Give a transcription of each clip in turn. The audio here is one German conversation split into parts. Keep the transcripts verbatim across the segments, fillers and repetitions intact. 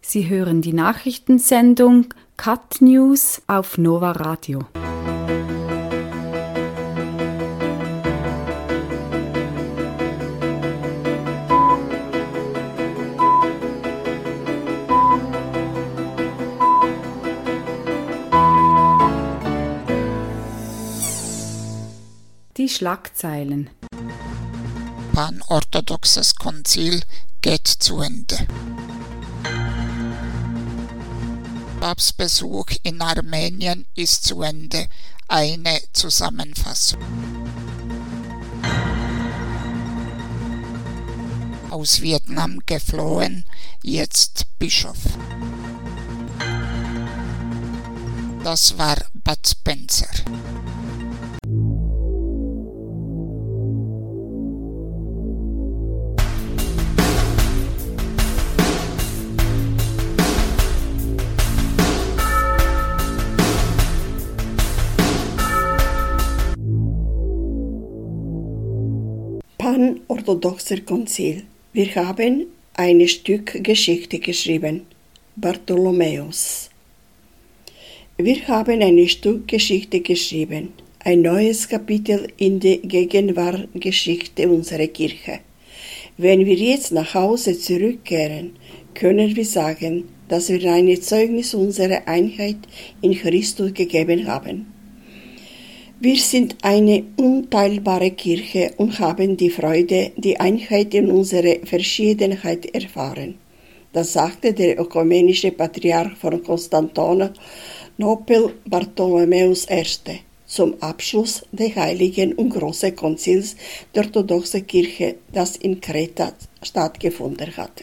Sie hören die Nachrichtensendung Cut News auf Nova Radio. Die Schlagzeilen. Panorthodoxes Konzil geht zu Ende. Papstbesuch in Armenien ist zu Ende. Eine Zusammenfassung. Aus Vietnam geflohen, jetzt Bischof. Das war Bud Spencer. Panorthodoxer Konzil. Wir haben ein Stück Geschichte geschrieben. Bartholomäus. Wir haben ein Stück Geschichte geschrieben. Ein neues Kapitel in der Gegenwartsgeschichte unserer Kirche. Wenn wir jetzt nach Hause zurückkehren, können wir sagen, dass wir ein Zeugnis unserer Einheit in Christus gegeben haben. Wir sind eine unteilbare Kirche und haben die Freude, die Einheit in unserer Verschiedenheit erfahren. Das sagte der ökumenische Patriarch von Konstantinopel Bartholomäus der Erste. Zum Abschluss des Heiligen und Großen Konzils der orthodoxen Kirche, das in Kreta stattgefunden hatte.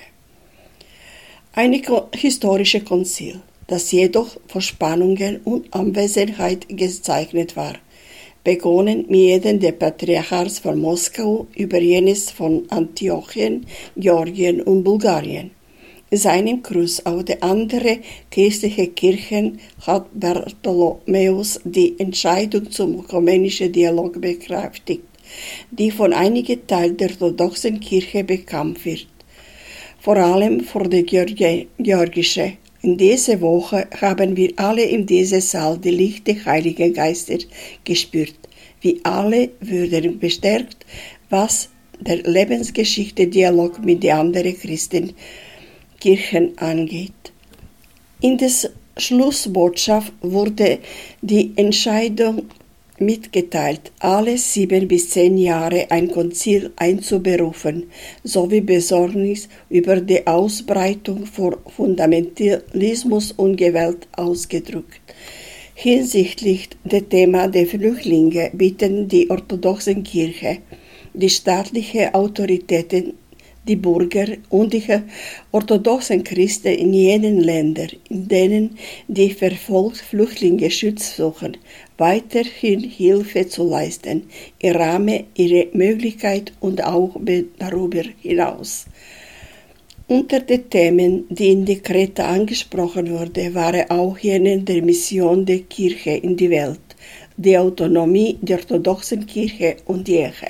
Ein historisches Konzil, das jedoch von Spannungen und Anwesenheit gezeichnet war. Begonnen mit jedem der Patriarchats von Moskau über jenes von Antiochien, Georgien und Bulgarien. In seinem Gruß auf die anderen christlichen Kirchen hat Bartholomäus die Entscheidung zum ökumenischen Dialog bekräftigt, die von einigen Teilen der orthodoxen Kirche bekannt wird, vor allem vor der georgischen. In dieser Woche haben wir alle in diesem Saal die Licht des Heiligen Geistes gespürt. Wir alle würden bestärkt, was der Lebensgeschichte-Dialog mit den anderen Christenkirchen angeht. In der Schlussbotschaft wurde die Entscheidung mitgeteilt, alle sieben bis zehn Jahre ein Konzil einzuberufen, sowie Besorgnis über die Ausbreitung von Fundamentalismus und Gewalt ausgedrückt. Hinsichtlich des Themas der Flüchtlinge bitten die orthodoxen Kirche, die staatlichen Autoritäten, die Bürger und die orthodoxen Christen in jenen Ländern, in denen die verfolgten Flüchtlinge Schutz suchen, weiterhin Hilfe zu leisten, im Rahmen ihrer Möglichkeit und auch darüber hinaus. Unter den Themen, die in der Kreta angesprochen wurden, waren auch jene der Mission der Kirche in die Welt, die Autonomie der orthodoxen Kirche und die Ehe.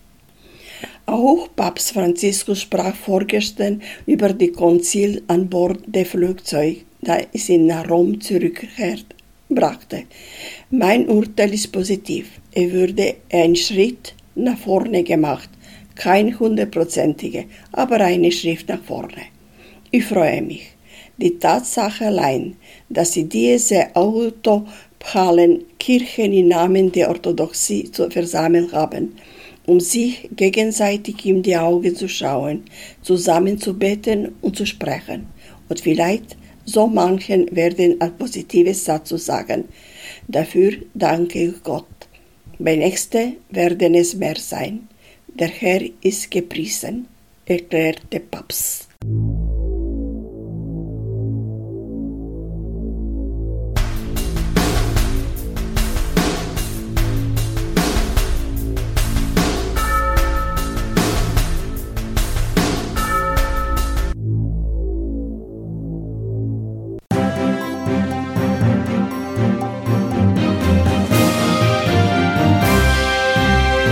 Auch Papst Franziskus sprach vorgestern über die Konzil an Bord des Flugzeugs, da es ihn nach Rom zurückkehrte. brachte. Mein Urteil ist positiv. Er würde einen Schritt nach vorne gemacht. Kein hundertprozentiger, aber eine Schritt nach vorne. Ich freue mich. Die Tatsache allein, dass sie diese autophalen Kirchen im Namen der Orthodoxie zu versammelt haben, um sich gegenseitig in die Augen zu schauen, zusammen zu beten und zu sprechen. Und vielleicht so manchen werden ein positives Satz zu sagen. Dafür danke ich Gott. Bei nächsten werden es mehr sein. Der Herr ist gepriesen, erklärt der Papst.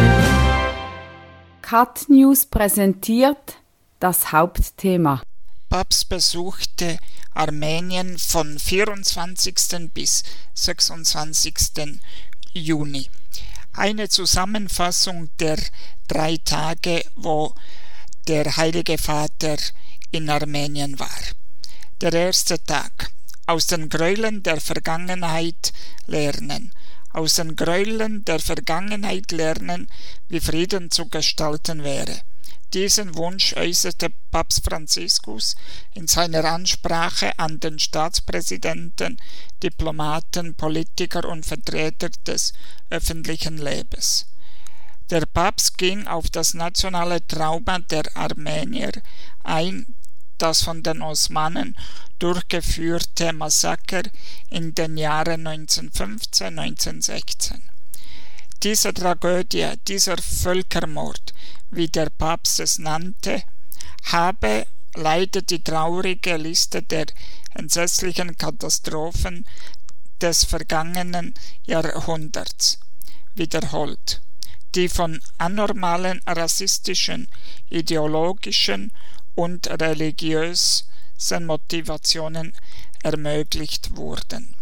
Cut News präsentiert das Hauptthema. Papst besuchte Armenien von vierundzwanzigsten bis sechsundzwanzigsten Juni. Eine Zusammenfassung der drei Tage, wo der Heilige Vater in Armenien war. Der erste Tag. Aus den Gräueln der Vergangenheit lernen. Aus den Gräueln der Vergangenheit lernen, wie Frieden zu gestalten wäre. Diesen Wunsch äußerte Papst Franziskus in seiner Ansprache an den Staatspräsidenten, Diplomaten, Politiker und Vertreter des öffentlichen Lebens. Der Papst ging auf das nationale Trauma der Armenier ein, das von den Osmanen durchgeführte Massaker in den Jahren neunzehnhundertfünfzehn bis neunzehnhundertsechzehn. Diese Tragödie, dieser Völkermord, wie der Papst es nannte, habe leider die traurige Liste der entsetzlichen Katastrophen des vergangenen Jahrhunderts wiederholt, die von anormalen rassistischen, ideologischen und religiösen Motivationen ermöglicht wurden.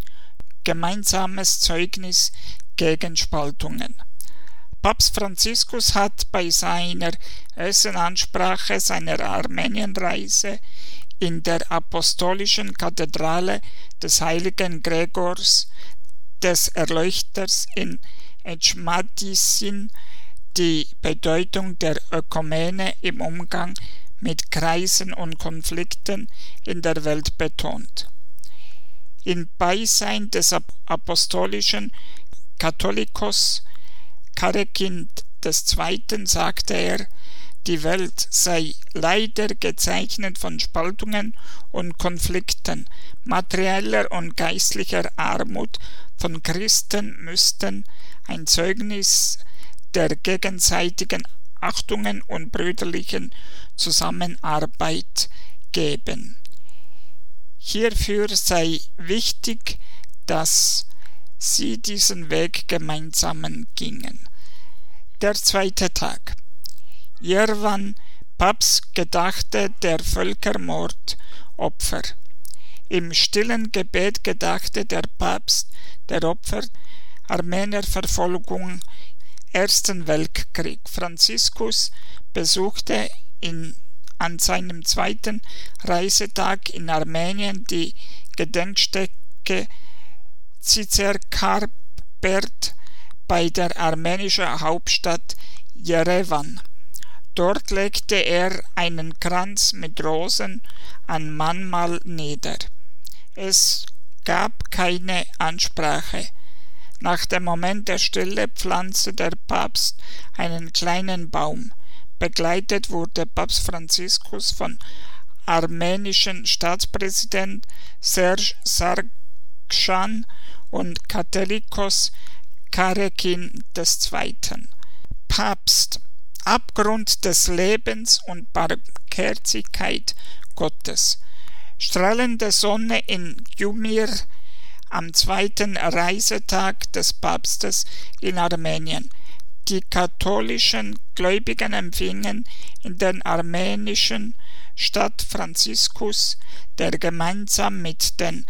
Gemeinsames Zeugnis gegen Spaltungen. Papst Franziskus hat bei seiner ersten Ansprache seiner Armenienreise in der apostolischen Kathedrale des heiligen Gregors des Erleuchters in Etchmadisin die Bedeutung der Ökumene im Umgang mit Kreisen und Konflikten in der Welt betont. In Beisein des apostolischen Katholikos Karekin der Zweite sagte er, die Welt sei leider gezeichnet von Spaltungen und Konflikten, materieller und geistlicher Armut von Christen müssten ein Zeugnis der gegenseitigen Achtungen und brüderlichen Zusammenarbeit geben. Hierfür sei wichtig, dass sie diesen Weg gemeinsam gingen. Der zweite Tag. Jerewan, Papst gedachte der Völkermordopfer. Im stillen Gebet gedachte der Papst der Opfer Armenierverfolgung Ersten Weltkrieg. Franziskus besuchte in, an seinem zweiten Reisetag in Armenien die Gedenkstätte Cizerkarbert bei der armenischen Hauptstadt Jerewan. Dort legte er einen Kranz mit Rosen an Mahnmal nieder. Es gab keine Ansprache. Nach dem Moment der Stille pflanzte der Papst einen kleinen Baum. Begleitet wurde Papst Franziskus von armenischen Staatspräsident Serge Sargsyan und Katholikos Karekin der Zweite. Papst, Abgrund des Lebens und Barmherzigkeit Gottes. Strahlende Sonne in Jumir am zweiten Reisetag des Papstes in Armenien. Die katholischen Gläubigen empfingen in der armenischen Stadt Franziskus, der gemeinsam mit den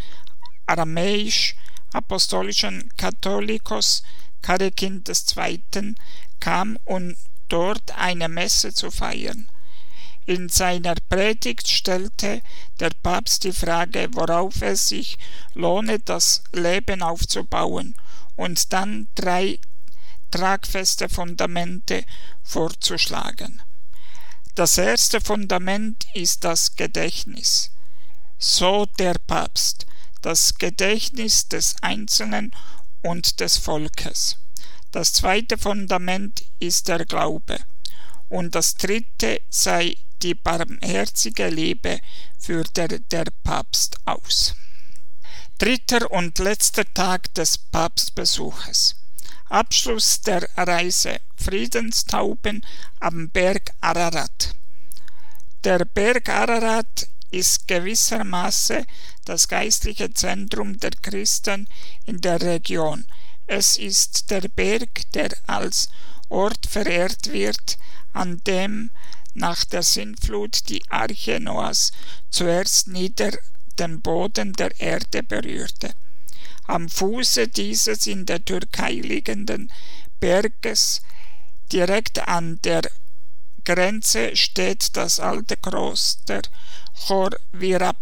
aramäisch-apostolischen Katholikos Karekin der Zweite kam, um dort eine Messe zu feiern. In seiner Predigt stellte der Papst die Frage, worauf es sich lohne, das Leben aufzubauen, und dann drei tragfeste Fundamente vorzuschlagen. Das erste Fundament ist das Gedächtnis. So der Papst, das Gedächtnis des Einzelnen und des Volkes. Das zweite Fundament ist der Glaube. Und das dritte sei die barmherzige Liebe, führte der Papst aus. Dritter und letzter Tag des Papstbesuches. Abschluss der Reise. Friedenstauben am Berg Ararat. Der Berg Ararat ist gewissermaßen das geistliche Zentrum der Christen in der Region. Es ist der Berg, der als Ort verehrt wird, an dem nach der Sintflut die Arche Noahs zuerst nieder den Boden der Erde berührte. Am Fuße dieses in der Türkei liegenden Berges, direkt an der Grenze, steht das alte Kloster Chor Virap.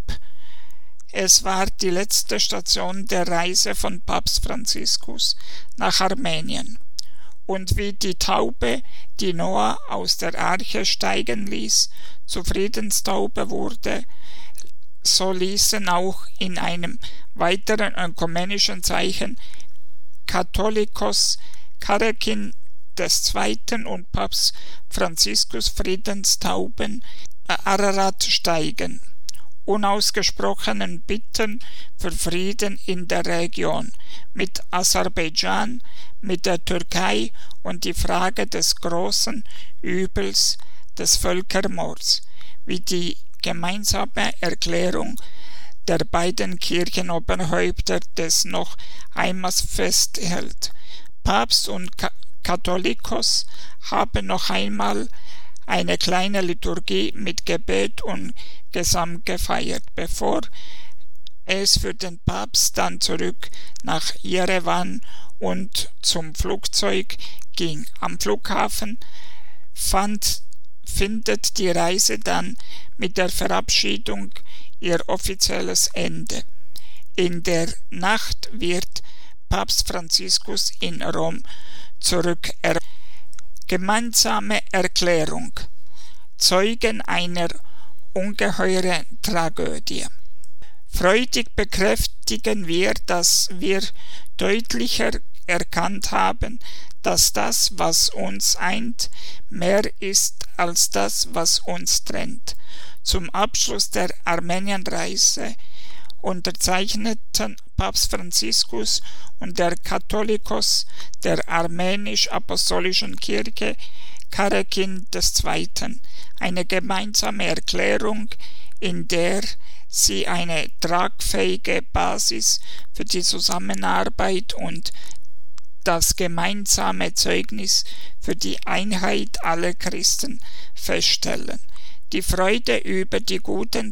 Es war die letzte Station der Reise von Papst Franziskus nach Armenien. Und wie die Taube, die Noah aus der Arche steigen ließ, zur Friedenstaube wurde, so ließen auch in einem weiteren ökumenischen Zeichen Katholikos Karekin des Zweiten und Papst Franziskus Friedenstauben Ararat steigen, unausgesprochenen Bitten für Frieden in der Region mit Aserbaidschan, mit der Türkei und die Frage des großen Übels des Völkermords, wie die gemeinsame Erklärung der beiden Kirchenoberhäupter des noch einmal festhält. Papst und Ka- Katholikos haben noch einmal eine kleine Liturgie mit Gebet und Gesang gefeiert, bevor es für den Papst dann zurück nach Jerewan und zum Flugzeug ging. Am Flughafen fand, findet die Reise dann mit der Verabschiedung ihr offizielles Ende. In der Nacht wird Papst Franziskus in Rom zurück. Er- Gemeinsame Erklärung. Zeugen einer ungeheuren Tragödie. Freudig bekräftigen wir, dass wir deutlicher erkannt haben, dass das, was uns eint, mehr ist als das, was uns trennt. Zum Abschluss der Armenienreise unterzeichneten Papst Franziskus und der Katholikos der armenisch-apostolischen Kirche Karekin des Zweiten eine gemeinsame Erklärung, in der sie eine tragfähige Basis für die Zusammenarbeit und das gemeinsame Zeugnis für die Einheit aller Christen feststellen. Die Freude über die guten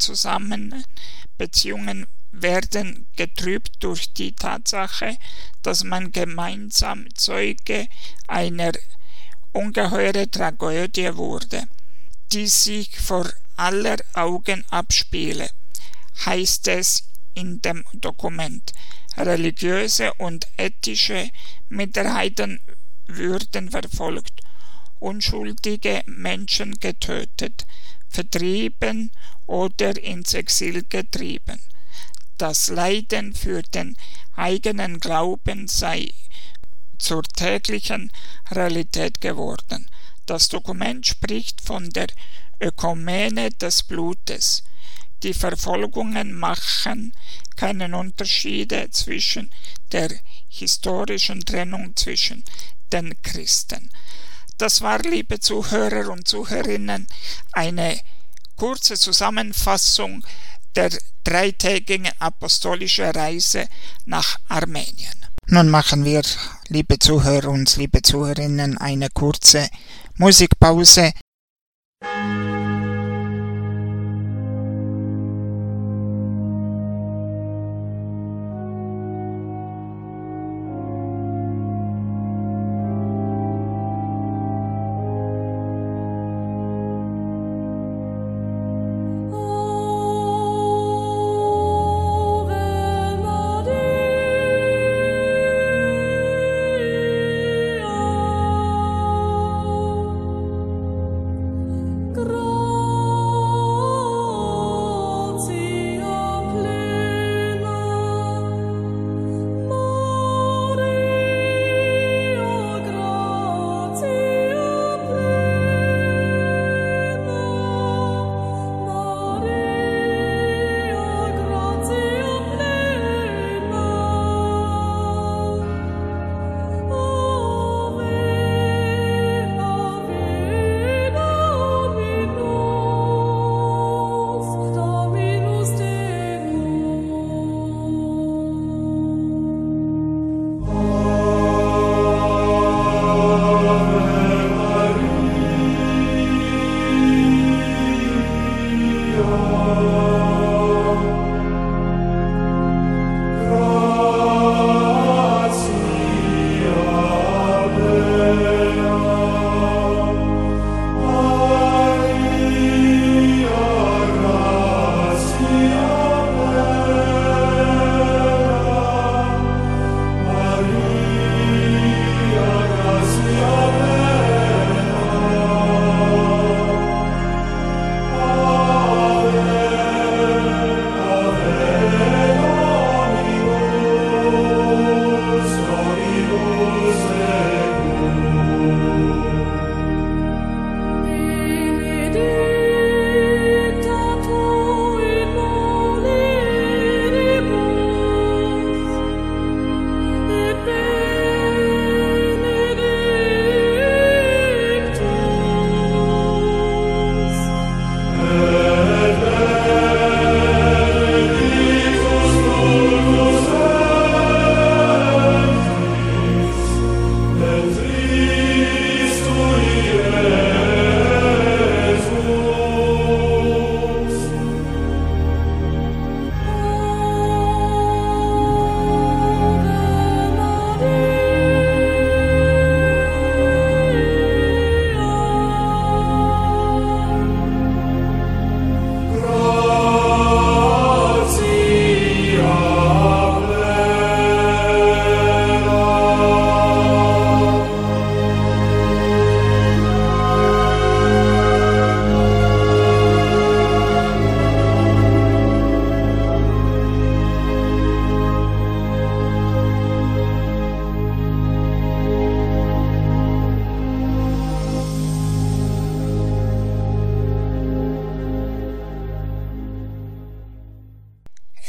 Zusammenbeziehungen werden getrübt durch die Tatsache, dass man gemeinsam Zeuge einer ungeheuren Tragödie wurde, die sich vor aller Augen abspiele, heißt es in dem Dokument. Religiöse und ethische Minderheiten würden verfolgt, unschuldige Menschen getötet, vertrieben oder ins Exil getrieben. Das Leiden für den eigenen Glauben sei zur täglichen Realität geworden. Das Dokument spricht von der Ökumene des Blutes. Die Verfolgungen machen keine Unterschiede zwischen der historischen Trennung zwischen den Christen. Das war, liebe Zuhörer und Zuhörerinnen, eine kurze Zusammenfassung der dreitägigen apostolischen Reise nach Armenien. Nun machen wir, liebe Zuhörer und liebe Zuhörerinnen, eine kurze Musikpause. Oh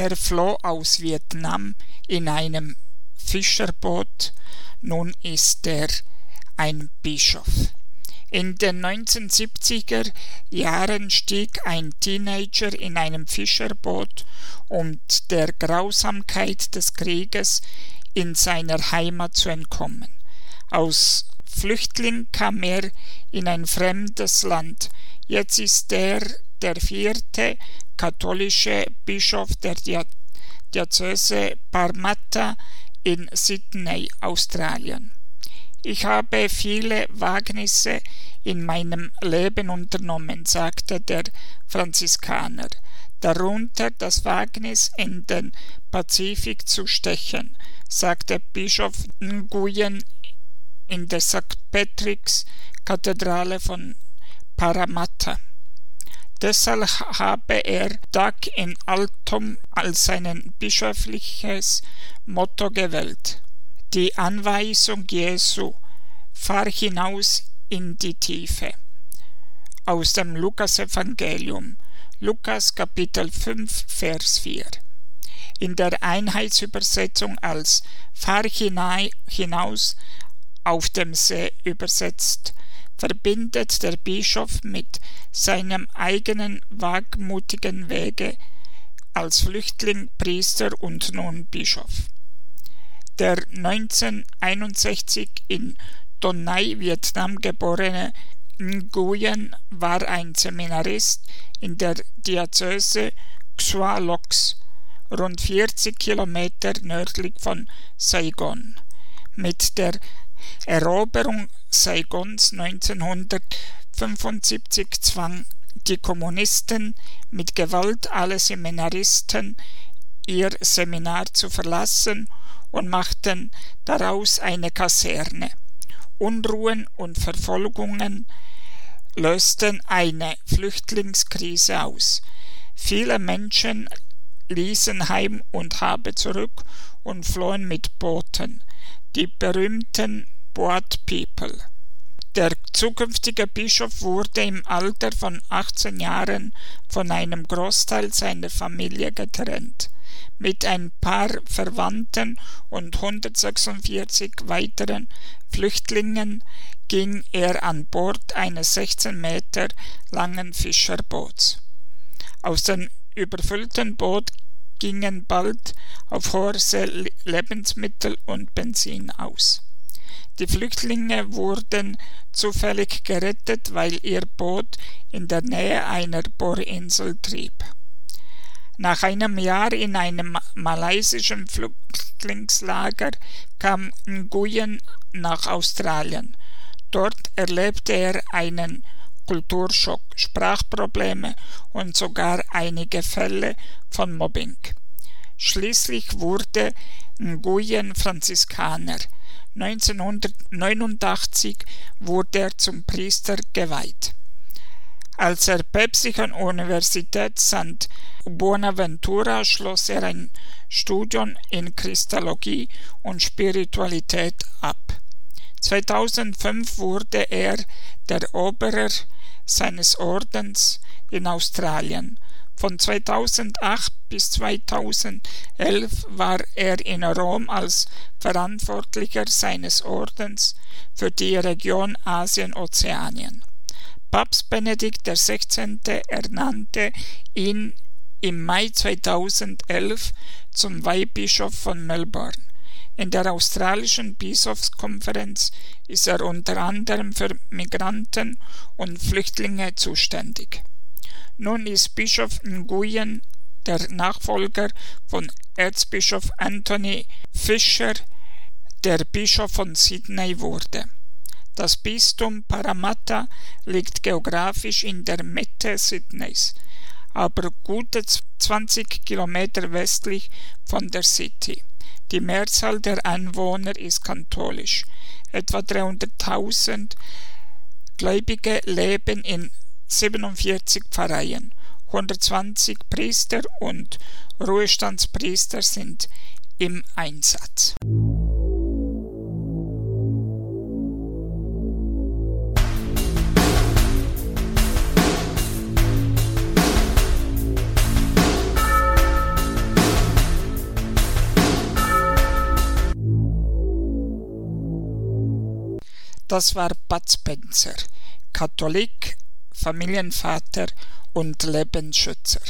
Er floh aus Vietnam in einem Fischerboot, nun ist er ein Bischof. In den neunzehnhundertsiebziger Jahren stieg ein Teenager in einem Fischerboot, um der Grausamkeit des Krieges in seiner Heimat zu entkommen. Als Flüchtling kam er in ein fremdes Land. Jetzt ist er der vierte katholische Bischof der Diözese Parramatta in Sydney, Australien. Ich habe viele Wagnisse in meinem Leben unternommen, sagte der Franziskaner, darunter das Wagnis in den Pazifik zu stechen, sagte Bischof Nguyen in der Sankt Patricks Kathedrale von Parramatta. Deshalb habe er Dag in Altum als sein bischöfliches Motto gewählt. Die Anweisung Jesu, fahr hinaus in die Tiefe. Aus dem Lukas-Evangelium, Lukas Kapitel fünf, Vers vier. In der Einheitsübersetzung als fahr hinaus auf dem See übersetzt, verbindet der Bischof mit seinem eigenen wagmutigen Wege als Flüchtling, Priester und nun Bischof. Der neunzehnhunderteinundsechzig in Donnai, Vietnam geborene Nguyen war ein Seminarist in der Diözese Xoa Lox, rund vierzig Kilometer nördlich von Saigon. Mit der Eroberung Saigons neunzehnhundertfünfundsiebzig zwang die Kommunisten mit Gewalt alle Seminaristen, ihr Seminar zu verlassen und machten daraus eine Kaserne. Unruhen und Verfolgungen lösten eine Flüchtlingskrise aus. Viele Menschen ließen Heim und Habe zurück und flohen mit Booten, die berühmten Boat People. Der zukünftige Bischof wurde im Alter von achtzehn Jahren von einem Großteil seiner Familie getrennt. Mit ein paar Verwandten und hundertsechsundvierzig weiteren Flüchtlingen ging er an Bord eines sechzehn Meter langen Fischerboots. Aus dem überfüllten Boot gingen bald auf hoher See Lebensmittel und Benzin aus. Die Flüchtlinge wurden zufällig gerettet, weil ihr Boot in der Nähe einer Bohrinsel trieb. Nach einem Jahr in einem malaysischen Flüchtlingslager kam Nguyen nach Australien. Dort erlebte er einen Kulturschock, Sprachprobleme und sogar einige Fälle von Mobbing. Schließlich wurde Nguyen Franziskaner. neunzehnhundertneunundachtzig wurde er zum Priester geweiht. Als er päpstlichen Universität Sankt Bonaventura schloss er ein Studium in Christologie und Spiritualität ab. zweitausendfünf wurde er der Oberer seines Ordens in Australien. Von zweitausendacht bis zweitausendelf war er in Rom als Verantwortlicher seines Ordens für die Region Asien-Ozeanien. Papst Benedikt der Sechzehnte ernannte ihn im Mai zweitausendelf zum Weihbischof von Melbourne. In der australischen Bischofskonferenz ist er unter anderem für Migranten und Flüchtlinge zuständig. Nun ist Bischof Nguyen der Nachfolger von Erzbischof Anthony Fisher, der Bischof von Sydney wurde. Das Bistum Parramatta liegt geografisch in der Mitte Sydneys, aber gute zwanzig Kilometer westlich von der City. Die Mehrzahl der Einwohner ist katholisch. Etwa dreihunderttausend Gläubige leben in siebenundvierzig Pfarreien. hundertzwanzig Priester und Ruhestandspriester sind im Einsatz. Das war Bud Spencer, Katholik, Familienvater und Lebensschützer.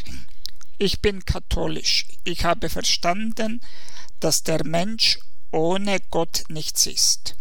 Ich bin katholisch. Ich habe verstanden, dass der Mensch ohne Gott nichts ist.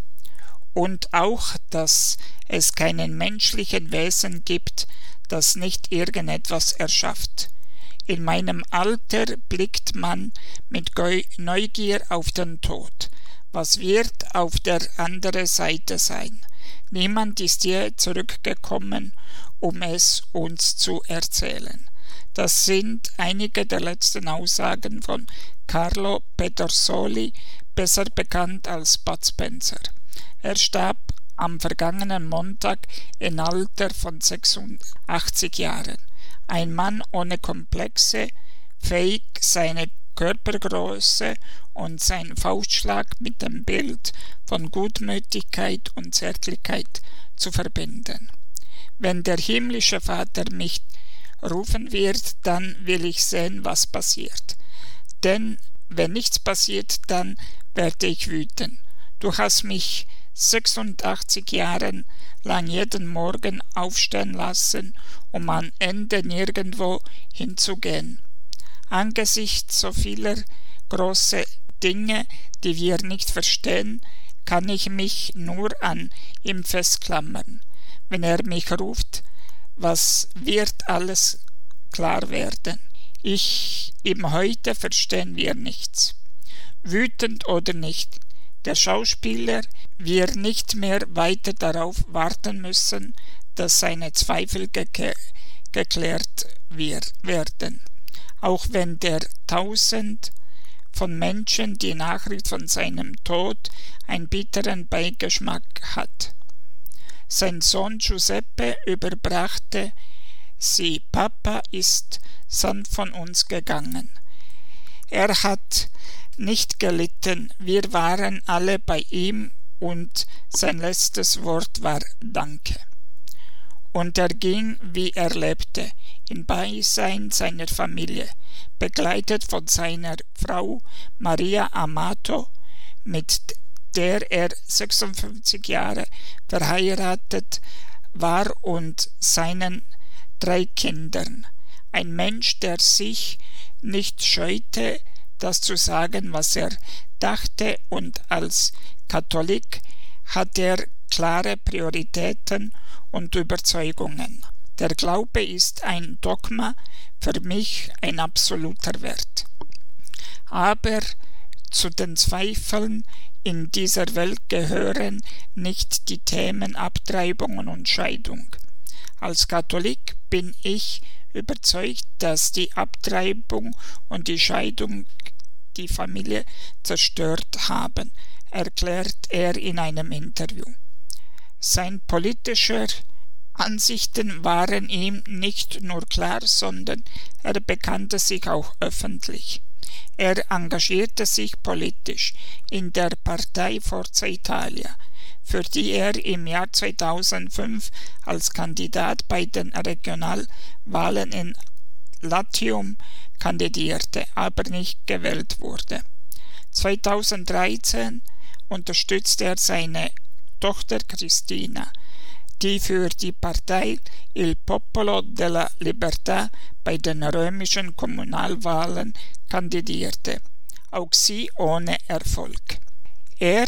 Und auch, dass es keinen menschlichen Wesen gibt, das nicht irgendetwas erschafft. In meinem Alter blickt man mit Neugier auf den Tod. Was wird auf der anderen Seite sein? Niemand ist je zurückgekommen, um es uns zu erzählen. Das sind einige der letzten Aussagen von Carlo Pedersoli, besser bekannt als Bud Spencer. Er starb am vergangenen Montag im Alter von sechsundachtzig Jahren. Ein Mann ohne Komplexe, fähig, seine Körpergröße und sein Faustschlag mit dem Bild von Gutmütigkeit und Zärtlichkeit zu verbinden. Wenn der himmlische Vater mich rufen wird, dann will ich sehen, was passiert. Denn wenn nichts passiert, dann werde ich wüten. Du hast mich sechsundachtzig Jahre lang jeden Morgen aufstehen lassen, um am Ende nirgendwo hinzugehen. Angesichts so vieler großer Dinge, die wir nicht verstehen, kann ich mich nur an ihm festklammern. Wenn er mich ruft, was wird alles klar werden? Ich, im Heute verstehen wir nichts. Wütend oder nicht, der Schauspieler wird nicht mehr weiter darauf warten müssen, dass seine Zweifel ge- geklärt wir- werden. Auch wenn der Tausend von Menschen die Nachricht von seinem Tod einen bitteren Beigeschmack hat. Sein Sohn Giuseppe überbrachte sie: Papa ist sanft von uns gegangen. Er hat nicht gelitten, wir waren alle bei ihm und sein letztes Wort war Danke. Und er ging, wie er lebte, im Beisein seiner Familie, begleitet von seiner Frau Maria Amato, mit der er sechsundfünfzig Jahre verheiratet war, und seinen drei Kindern. Ein Mensch, der sich nicht scheute, das zu sagen, was er dachte, und als Katholik hat er klare Prioritäten und Überzeugungen. Der Glaube ist ein Dogma, für mich ein absoluter Wert. Aber zu den Zweifeln in dieser Welt gehören nicht die Themen Abtreibungen und Scheidung. Als Katholik bin ich überzeugt, dass die Abtreibung und die Scheidung die Familie zerstört haben, erklärt er in einem Interview. Seine politischen Ansichten waren ihm nicht nur klar, sondern er bekannte sich auch öffentlich. Er engagierte sich politisch in der Partei Forza Italia, für die er im Jahr zweitausendfünf als Kandidat bei den Regionalwahlen in Latium kandidierte, aber nicht gewählt wurde. zweitausenddreizehn unterstützte er seine Tochter Cristina, die für die Partei Il Popolo della Libertà bei den römischen Kommunalwahlen kandidierte, auch sie ohne Erfolg. Er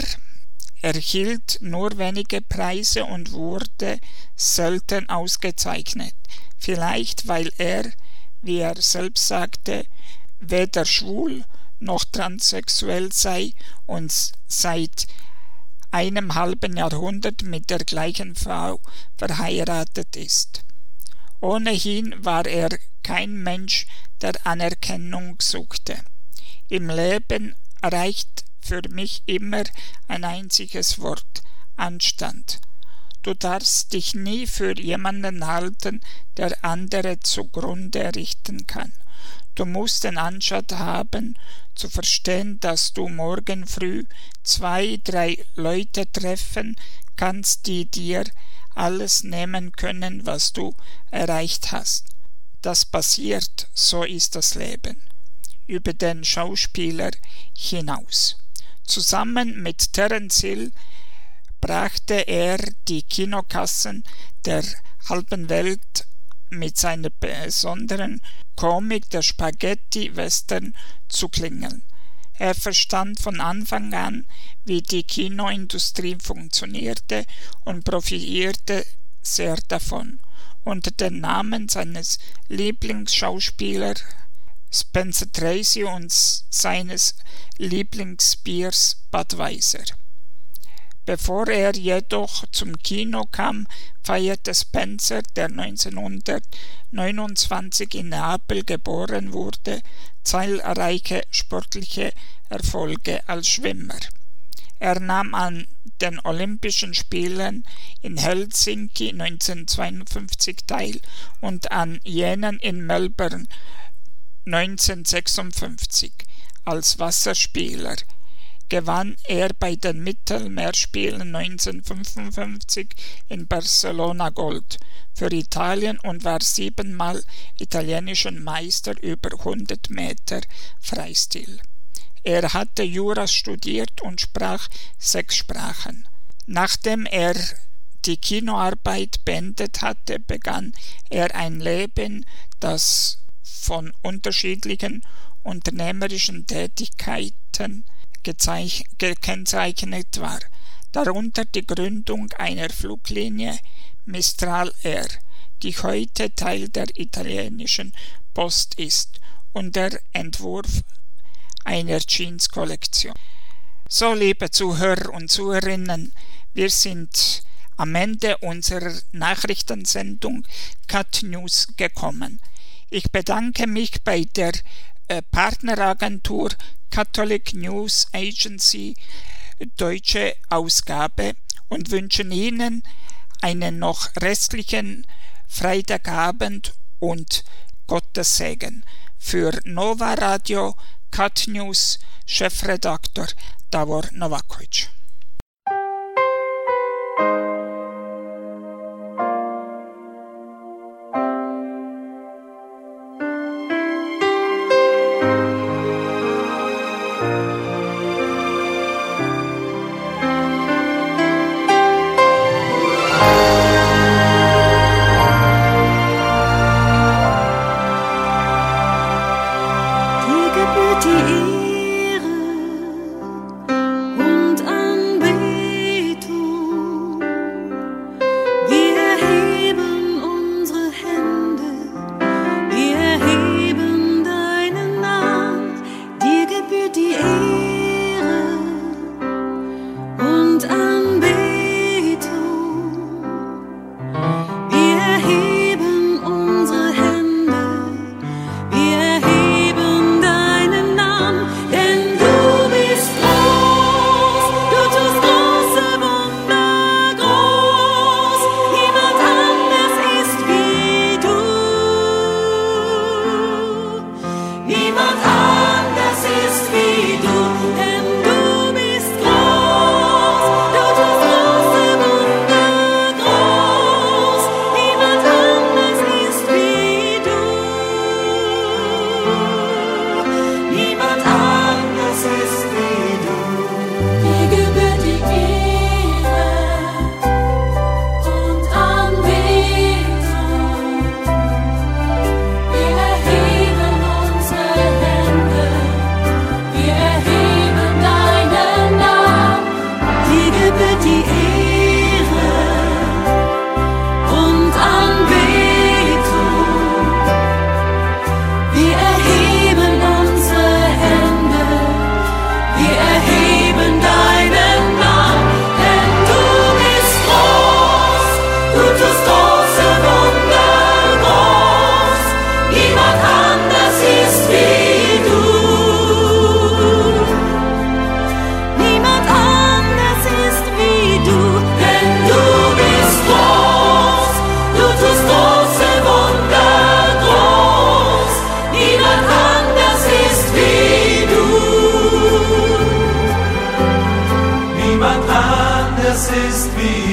erhielt nur wenige Preise und wurde selten ausgezeichnet, vielleicht weil er, wie er selbst sagte, weder schwul noch transsexuell sei und seit einem halben Jahrhundert mit der gleichen Frau verheiratet ist. Ohnehin war er kein Mensch, der Anerkennung suchte. Im Leben reicht für mich immer ein einziges Wort: Anstand. Du darfst dich nie für jemanden halten, der andere zugrunde richten kann. Du musst den Anstand haben, zu verstehen, dass du morgen früh zwei, drei Leute treffen kannst, die dir alles nehmen können, was du erreicht hast. Das passiert, so ist das Leben. Über den Schauspieler hinaus. Zusammen mit Terence Hill brachte er die Kinokassen der halben Welt mit seiner besonderen Komik der Spaghetti-Western zu klingeln. Er verstand von Anfang an, wie die Kinoindustrie funktionierte und profitierte sehr davon. Unter dem Namen seines Lieblingsschauspielers Spencer Tracy und seines Lieblingsbiers Budweiser. Bevor er jedoch zum Kino kam, feierte Spencer, der neunzehnhundertneunundzwanzig in Neapel geboren wurde, zahlreiche sportliche Erfolge als Schwimmer. Er nahm an den Olympischen Spielen in Helsinki neunzehnhundertzweiundfünfzig teil und an jenen in Melbourne neunzehnhundertsechsundfünfzig. Als Wasserspieler gewann er bei den Mittelmeerspielen neunzehnhundertfünfundfünfzig in Barcelona Gold für Italien und war siebenmal italienischer Meister über hundert Meter Freistil. Er hatte Jura studiert und sprach sechs Sprachen. Nachdem er die Kinoarbeit beendet hatte, begann er ein Leben, das von unterschiedlichen unternehmerischen Tätigkeiten gekennzeichnet war, darunter die Gründung einer Fluglinie Mistral Air, die heute Teil der italienischen Post ist, und der Entwurf einer Jeans-Kollektion. So, liebe Zuhörer und Zuhörerinnen, wir sind am Ende unserer Nachrichtensendung Cut News gekommen. Ich bedanke mich bei der äh, Partneragentur Catholic News Agency deutsche Ausgabe und wünsche Ihnen einen noch restlichen Freitagabend und Gottes Segen. Für Nova Radio Cut News Chefredaktor Davor Novakovic. Es ist wie